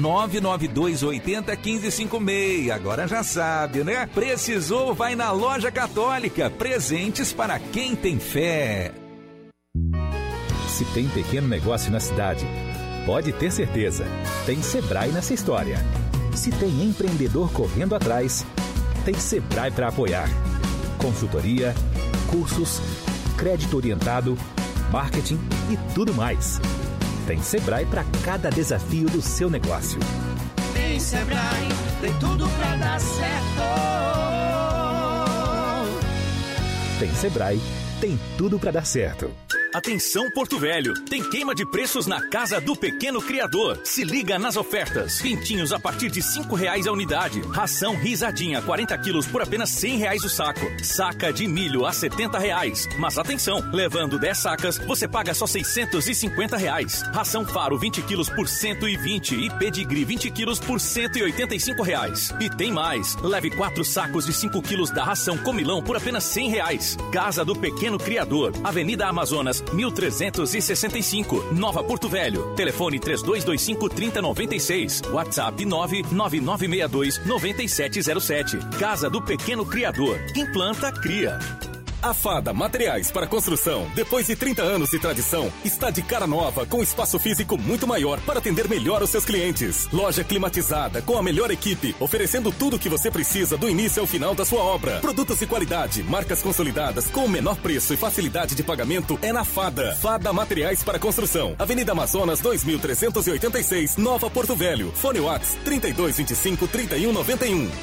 99280-1556. Agora já sabe, né? Precisou, vai na Loja Católica. Presentes para quem tem fé. Se tem pequeno negócio na cidade, pode ter certeza, tem Sebrae nessa história. Se tem empreendedor correndo atrás, tem Sebrae para apoiar. Consultoria, cursos, crédito orientado, marketing e tudo mais. Tem Sebrae para cada desafio do seu negócio. Tem Sebrae, tem tudo pra dar certo. Tem Sebrae, tem tudo para dar certo. Atenção Porto Velho, tem queima de preços na Casa do Pequeno Criador. Se liga nas ofertas. Pintinhos a partir de R$5 a unidade. Ração risadinha 40 quilos por apenas R$100 o saco. Saca de milho a R$70. Mas atenção, levando 10 sacas, você paga só R$650. Ração Faro 20 quilos por R$120 e Pedigree 20 quilos por R$185. E tem mais, leve 4 sacos de 5 quilos da ração Comilão por apenas R$100. Casa do Pequeno Criador, Avenida Amazonas 1365, Nova Porto Velho. Telefone 3225-3096. WhatsApp 99962-9707. Casa do Pequeno Criador. Quem planta, cria. A Fada Materiais para Construção, depois de 30 anos de tradição, está de cara nova, com espaço físico muito maior para atender melhor os seus clientes. Loja climatizada, com a melhor equipe, oferecendo tudo o que você precisa do início ao final da sua obra. Produtos de qualidade, marcas consolidadas, com o menor preço e facilidade de pagamento é na Fada. Fada Materiais para Construção, Avenida Amazonas 2386, Nova Porto Velho. Fone Whats 3225-3191.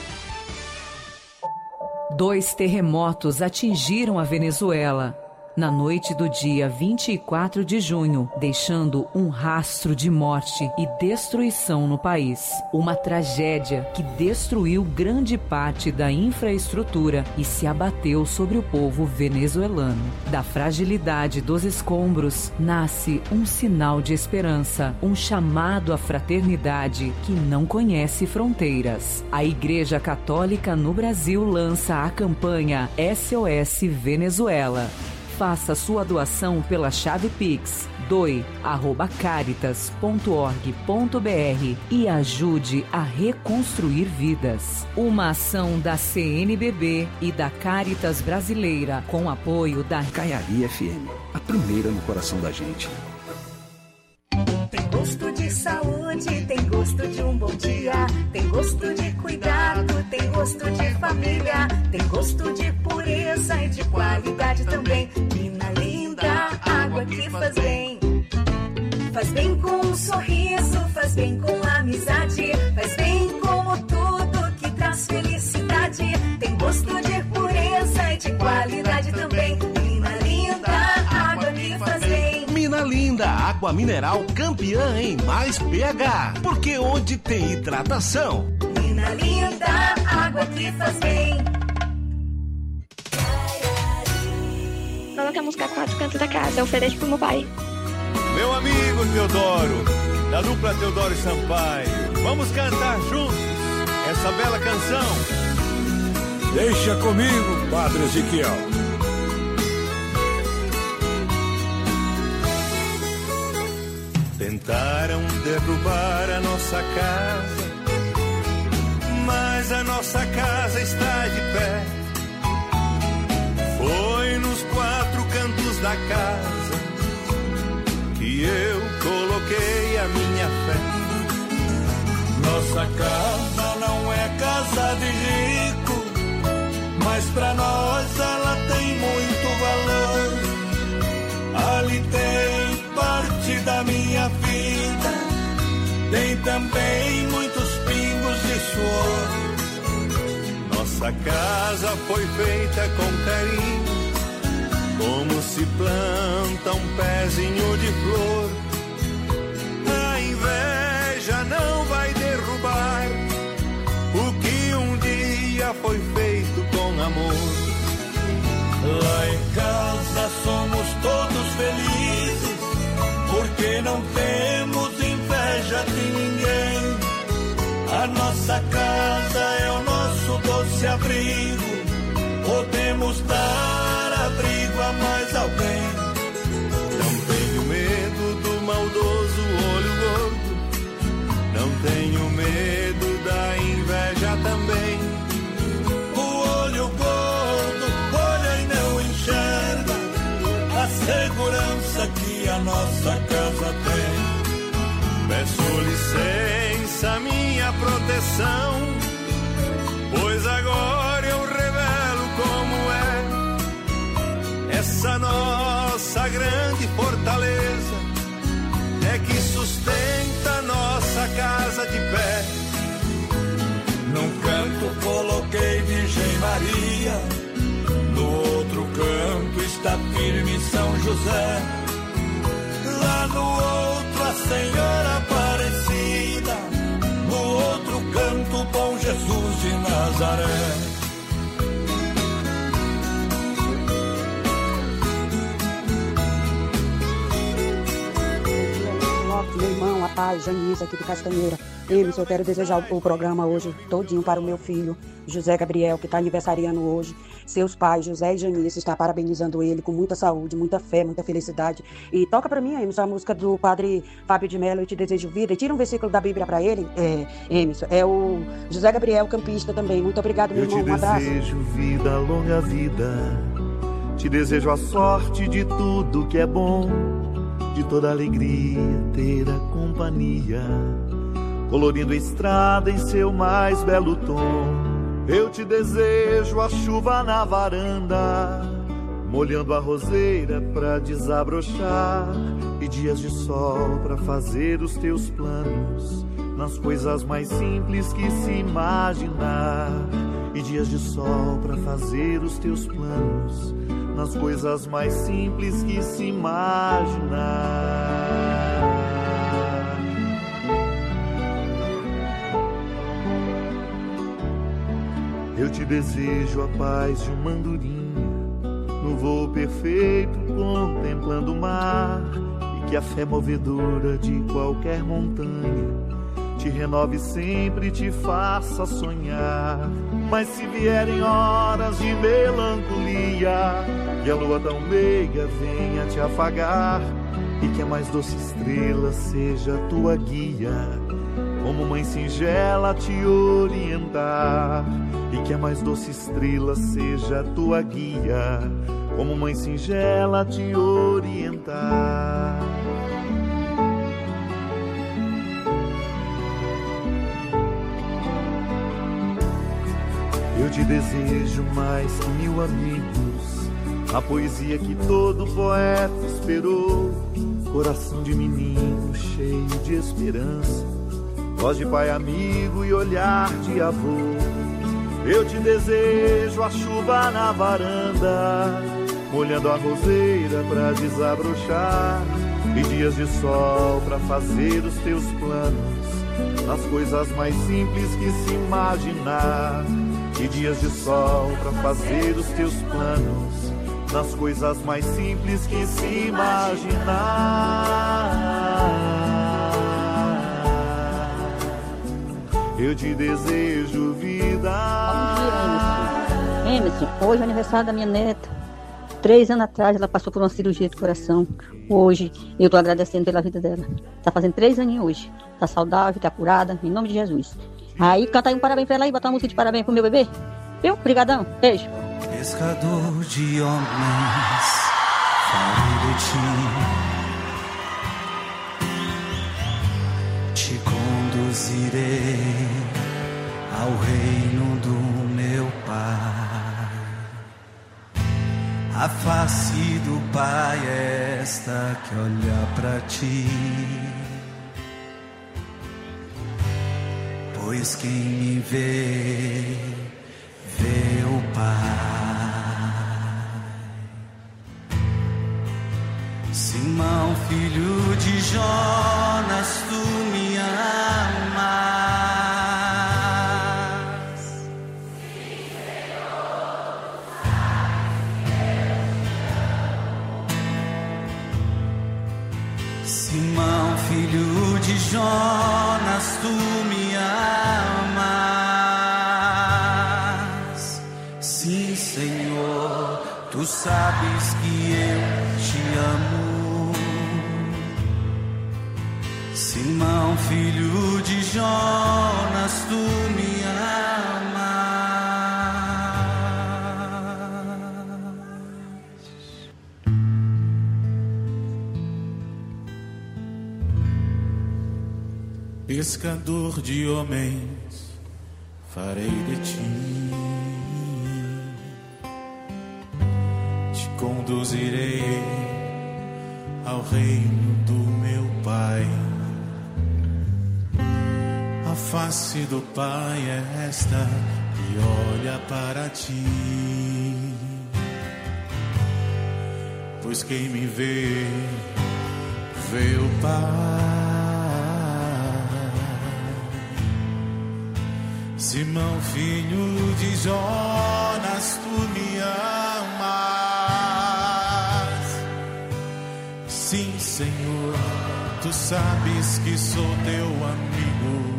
2 terremotos atingiram a Venezuela na noite do dia 24 de junho, deixando um rastro de morte e destruição no país. Uma tragédia que destruiu grande parte da infraestrutura e se abateu sobre o povo venezuelano. Da fragilidade dos escombros nasce um sinal de esperança, um chamado à fraternidade que não conhece fronteiras. A Igreja Católica no Brasil lança a campanha SOS Venezuela. Faça sua doação pela chave Pix doe@caritas.org.br e ajude a reconstruir vidas. Uma ação da CNBB e da Caritas Brasileira com apoio da Caiari FM, a primeira no coração da gente. Tem gosto de saúde, tem gosto de um bom dia, tem gosto de cuidado, tem gosto de família, tem gosto de pureza e de qualidade também. Mina linda, água que faz bem. Faz bem com um sorriso, faz bem com amizade, faz bem como tudo que traz felicidade. Tem gosto de pureza e de qualidade também. Mina linda, água que faz bem. Mina Linda, água mineral campeã em mais pH. Porque onde tem hidratação. Mina Linda, água que faz bem. Coloca a música 4 Cantos da Casa, eu ofereço pro meu pai. Meu amigo Teodoro, da dupla Teodoro e Sampaio, vamos cantar juntos essa bela canção. Deixa comigo, Padre Ezequiel. Tentaram derrubar a nossa casa, mas a nossa casa está de pé. Foi nos 4 cantos da casa que eu coloquei a minha fé. Nossa casa não é casa de rico, mas pra nós ela tem muito valor. Ali tem parte da minha vida, tem também muitos pingos de suor. Nossa casa foi feita com carinho, como se planta um pezinho de flor. A inveja não vai derrubar o que um dia foi feito com amor. Lá em casa somos todos felizes, porque não temos inveja de ninguém. A nossa casa é o nosso doce abrigo, podemos dar abrigo a mais alguém. Não tenho medo do maldoso olho gordo, não tenho medo da inveja também. O olho gordo olha e não enxerga a segurança que a nossa casa tem. Peço licença, minha proteção, pois agora eu revelo como é essa nossa grande fortaleza. é que sustenta nossa casa de pé. Num canto coloquei Virgem Maria, no outro canto está firme São José. Lá no outro a Senhora Aparecida, no outro canto Bom Jesus de Nazaré. Meu irmão, a paz, Janice, aqui de Castanheira. Eu quero desejar o programa hoje todinho para o meu filho, José Gabriel, que está aniversariando hoje. Seus pais, José e Janice, está parabenizando ele com muita saúde, muita fé, muita felicidade. E toca para mim, Emerson, a música do padre Fábio de Mello, Eu Te Desejo Vida. E tira um versículo da Bíblia para ele, Emerson. É o José Gabriel, campista também. Muito obrigado, meu irmão. Um abraço. Eu te desejo vida, longa vida. Te desejo a sorte de tudo que é bom, de toda alegria ter a companhia, colorindo a estrada em seu mais belo tom. Eu te desejo a chuva na varanda, molhando a roseira pra desabrochar, e dias de sol pra fazer os teus planos, nas coisas mais simples que se imaginar. E dias de sol pra fazer os teus planos, nas coisas mais simples que se imaginar. Eu te desejo a paz de uma andorinha, no voo perfeito contemplando o mar, e que a fé movedora de qualquer montanha te renove sempre e te faça sonhar. Mas se vierem horas de melancolia, que a lua tão meiga venha te afagar, e que a mais doce estrela seja tua guia, como mãe singela te orientar. E que a mais doce estrela seja tua guia, como mãe singela te orientar. Eu te desejo mais que 1000 amigos, a poesia que todo poeta esperou, coração de menino cheio de esperança, voz de pai amigo e olhar de avô. Eu te desejo a chuva na varanda, molhando a roseira pra desabrochar, e dias de sol pra fazer os teus planos, nas coisas mais simples que se imaginar. E dias de sol pra fazer os teus planos, nas coisas mais simples que se imaginar. Eu te desejo vida. Bom dia, Emerson. Hoje é o aniversário da minha neta. 3 anos atrás ela passou por uma cirurgia de coração. Hoje eu estou agradecendo pela vida dela. Tá fazendo 3 aninhos hoje. Tá saudável, tá curada, em nome de Jesus. Aí canta aí um parabéns pra ela aí, botar uma música de parabéns pro meu bebê. Viu? Obrigadão. Beijo. Pescador de homens, farei de ti, te conduzirei ao reino do meu Pai. A face do Pai é esta que olha pra ti, pois quem me vê, vê o Pai. Simão, filho de Jonas, tu me amas. Sim, Senhor, Simão, filho de Jonas, tu me amas. Sim, Senhor, tu sabes que eu te amo. Simão, filho de Jonas, tu me amas. Pescador de homens, farei de ti, te conduzirei ao reino do meu Pai. face do Pai é esta que olha para ti. Pois quem me vê, vê o Pai. Simão, filho de Jonas, tu me amas. Sim, Senhor, tu sabes que sou teu amigo.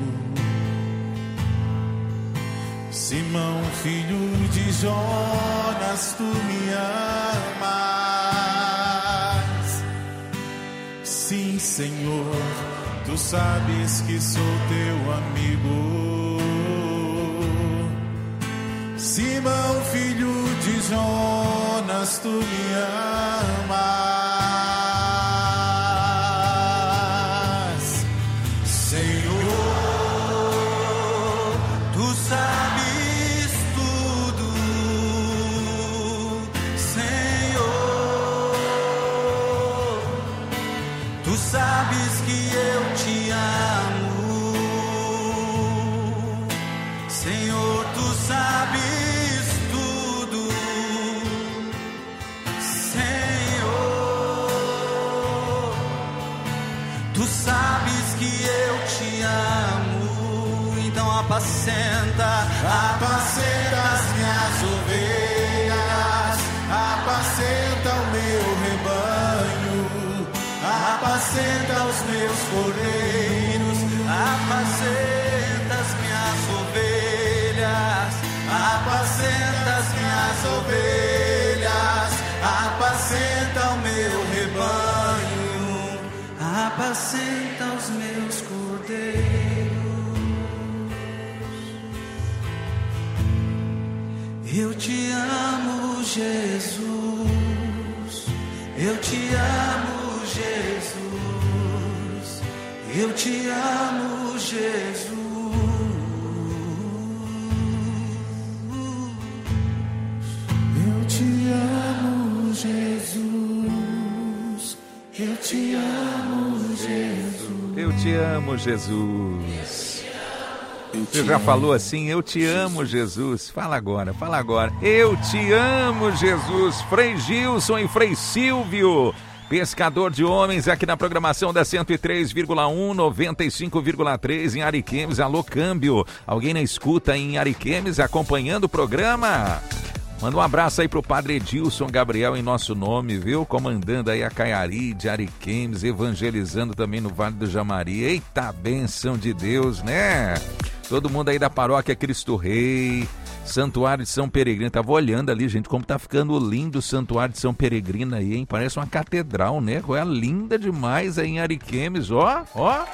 Simão, filho de Jonas, tu me amas. Sim, Senhor, tu sabes que sou teu amigo. Simão, filho de Jonas, tu me amas. Senhor, tu sabes tudo. Senhor, tu sabes que eu te amo. Senhor, tu sabes tudo. Senhor, tu sabes que eu te amo. Então apacenta, apacenta as minhas ovelhas, apacenta o meu rebanho, apacenta os meus cordeiros, apacenta as minhas ovelhas, apacenta as minhas ovelhas, apacenta o meu rebanho, apacenta os meus cordeiros. Eu te amo, Jesus. Eu te amo, Jesus. Eu te amo, Jesus. Eu te amo, Jesus. Eu te amo, Jesus. Eu te amo, Jesus. Você já falou assim, eu te amo, Jesus. Fala agora, fala agora. Eu te amo, Jesus. Frei Gilson e Frei Silvio, pescador de homens, aqui na programação da 103,1, 95,3 em Ariquemes. Alô, câmbio. Alguém na escuta em Ariquemes acompanhando o programa? Manda um abraço aí pro Padre Edilson Gabriel em nosso nome, viu? Comandando aí a Caiari de Ariquemes, evangelizando também no Vale do Jamari. Eita, bênção de Deus, né? Todo mundo aí da paróquia Cristo Rei, Santuário de São Peregrino. Tava olhando ali, gente, como tá ficando lindo o Santuário de São Peregrino aí, hein? Parece uma catedral, né? É linda demais aí em Ariquemes, ó, ó.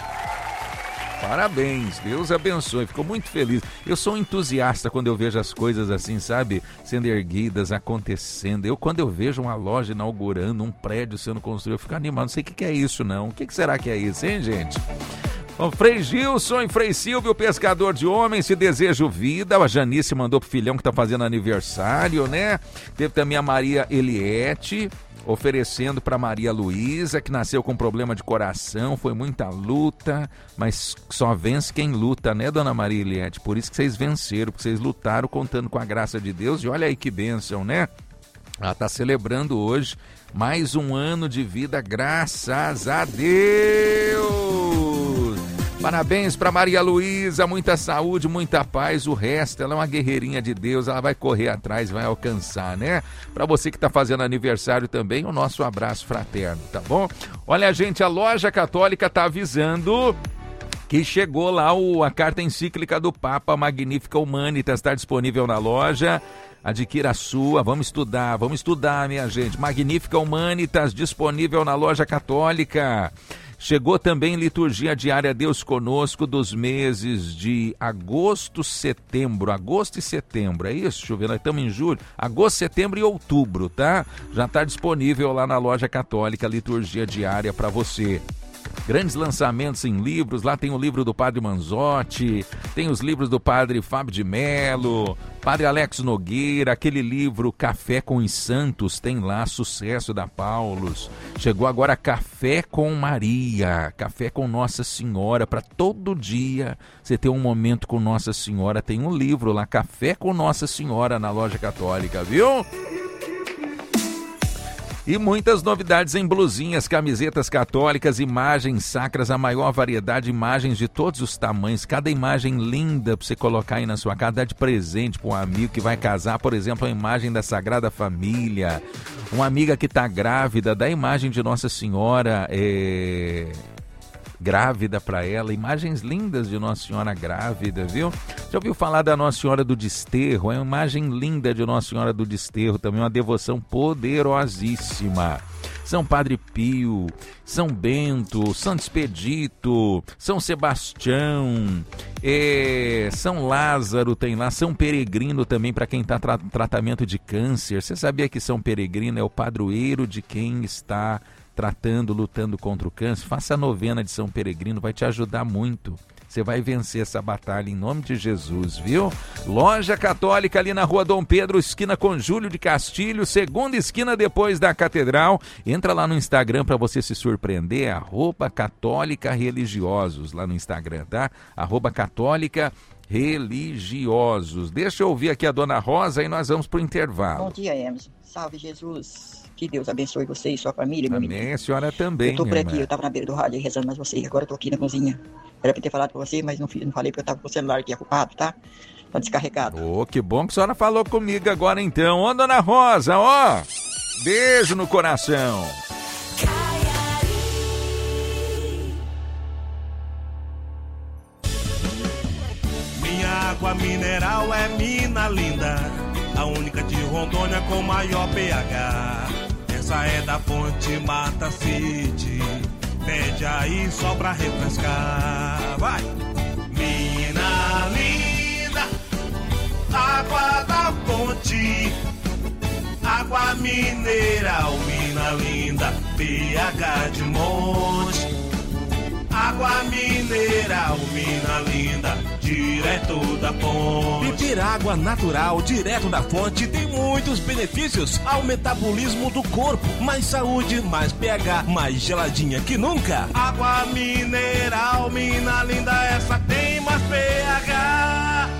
Parabéns, Deus abençoe, ficou muito feliz. Eu sou um entusiasta quando eu vejo as coisas assim, sabe, sendo erguidas, acontecendo. Quando eu vejo uma loja inaugurando, um prédio sendo construído, eu fico animado. Não sei o que é isso, não. O que será que é isso, hein, gente? Bom, Frei Gilson e Frei Silvio, pescador de homens, te desejo vida. A Janice mandou pro filhão que tá fazendo aniversário, né? Teve também a Maria Eliette, oferecendo para Maria Luísa, que nasceu com problema de coração, foi muita luta, mas só vence quem luta, né, dona Maria Eliette? Por isso que vocês venceram, porque vocês lutaram contando com a graça de Deus, e olha aí que bênção, né? Ela está celebrando hoje mais um ano de vida, graças a Deus! Parabéns para Maria Luísa, muita saúde, muita paz, o resto, ela é uma guerreirinha de Deus, ela vai correr atrás, vai alcançar, né? Para você que está fazendo aniversário também, o nosso abraço fraterno, tá bom? Olha, gente, a Loja Católica está avisando que chegou lá a carta encíclica do Papa Magnificat Humanitas, está disponível na loja. Adquira a sua, vamos estudar, minha gente. Magnificat Humanitas, disponível na Loja Católica. Chegou também liturgia diária Deus Conosco dos meses de agosto e setembro, é isso? Deixa eu ver, nós estamos em julho, agosto, setembro e outubro, tá? Já está disponível lá na Loja Católica, liturgia diária para você. grandes lançamentos em livros. Lá tem o livro do Padre Manzotti, tem os livros do Padre Fábio de Mello, Padre Alex Nogueira, aquele livro Café com os Santos, tem lá Sucesso da Paulus. Chegou agora Café com Maria, Café com Nossa Senhora, para todo dia você ter um momento com Nossa Senhora. Tem um livro lá, Café com Nossa Senhora, na Loja Católica, viu? E muitas novidades em blusinhas, camisetas católicas, imagens sacras, a maior variedade de imagens de todos os tamanhos, cada imagem linda para você colocar aí na sua casa, dar de presente para um amigo que vai casar, por exemplo, a imagem da Sagrada Família, uma amiga que está grávida, dá a imagem de Nossa Senhora grávida para ela, imagens lindas de Nossa Senhora grávida, viu? Já ouviu falar da Nossa Senhora do Desterro? É uma imagem linda de Nossa Senhora do Desterro, também uma devoção poderosíssima. São Padre Pio, São Bento, Santo Expedito, São Sebastião, São Lázaro tem lá, São Peregrino também para quem está tratamento de câncer. Você sabia que São Peregrino é o padroeiro de quem está tratando, lutando contra o câncer? Faça a novena de São Peregrino, vai te ajudar muito. Você vai vencer essa batalha em nome de Jesus, viu? Loja Católica ali na Rua Dom Pedro, esquina com Júlio de Castilho, segunda esquina depois da Catedral. Entra lá no Instagram para você se surpreender, @católica-religiosos lá no Instagram, tá? @católica-religiosos. Deixa eu ouvir aqui a Dona Rosa e nós vamos pro intervalo. Bom dia, Emerson. Salve Jesus. Que Deus abençoe você e sua família, meu Amém, menino. A senhora também, Eu tô por minha aqui, irmã. eu tava na beira do rádio aí rezando mais você, agora eu tô aqui na cozinha. Era pra ter falado pra você, mas não falei porque eu tava com o celular aqui ocupado, tá? Tá descarregado. Ô, que bom que a senhora falou comigo agora então. Ô, Dona Rosa, ó, beijo no coração. Minha água mineral é mina linda, a única de Rondônia com maior pH. Essa é da fonte Mata City, pede aí só pra refrescar. Vai! Mina linda, água da fonte, água mineral, mina linda, pH de monte. Água mineral, mina linda, direto da fonte. Beber água natural, direto da fonte, tem muitos benefícios ao metabolismo do corpo. Mais saúde, mais pH, mais geladinha que nunca. Água mineral, mina linda, essa tem mais pH.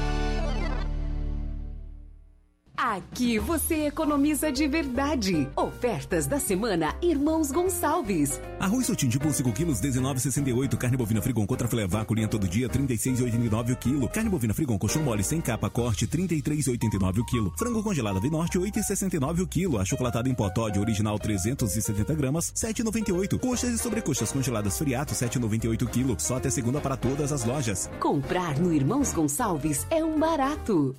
Aqui você economiza de verdade. Ofertas da semana Irmãos Gonçalves. Arroz Sotim tipo 5 quilos, 19,68. Carne bovina Frigon contra filé vaco, linha todo dia, 36,89 o quilo. Carne bovina Frigon colchão mole sem capa, corte, 33,89 o quilo. Frango congelado Vinorte, 8,69 o quilo. Achocolatado em pó Toddy original, 370 gramas, 7,98. Coxas e sobrecoxas congeladas Friato, 7,98 o quilo. Só até segunda para todas as lojas. Comprar no Irmãos Gonçalves é um barato.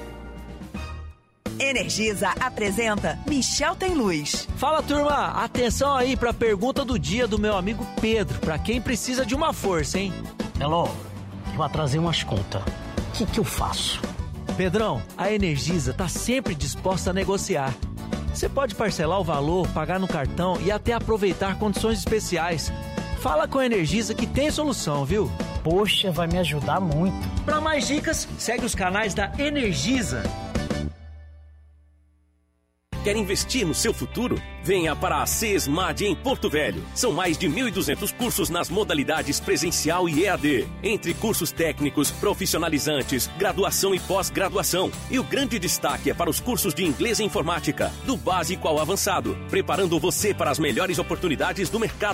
Energisa apresenta Michel Tem Luz. Fala, turma! Atenção aí para a pergunta do dia do meu amigo Pedro, para quem precisa de uma força, hein? Hello, eu atrasei umas contas. O que eu faço? Pedrão, a Energisa tá sempre disposta a negociar. Você pode parcelar o valor, pagar no cartão e até aproveitar condições especiais. Fala com a Energisa que tem solução, viu? Poxa, vai me ajudar muito. Para mais dicas, segue os canais da Energisa. Quer investir no seu futuro? Venha para a CESMAD em Porto Velho. São mais de 1.200 cursos nas modalidades presencial e EAD. Entre cursos técnicos, profissionalizantes, graduação e pós-graduação. E o grande destaque é para os cursos de inglês e informática, do básico ao avançado, preparando você para as melhores oportunidades do mercado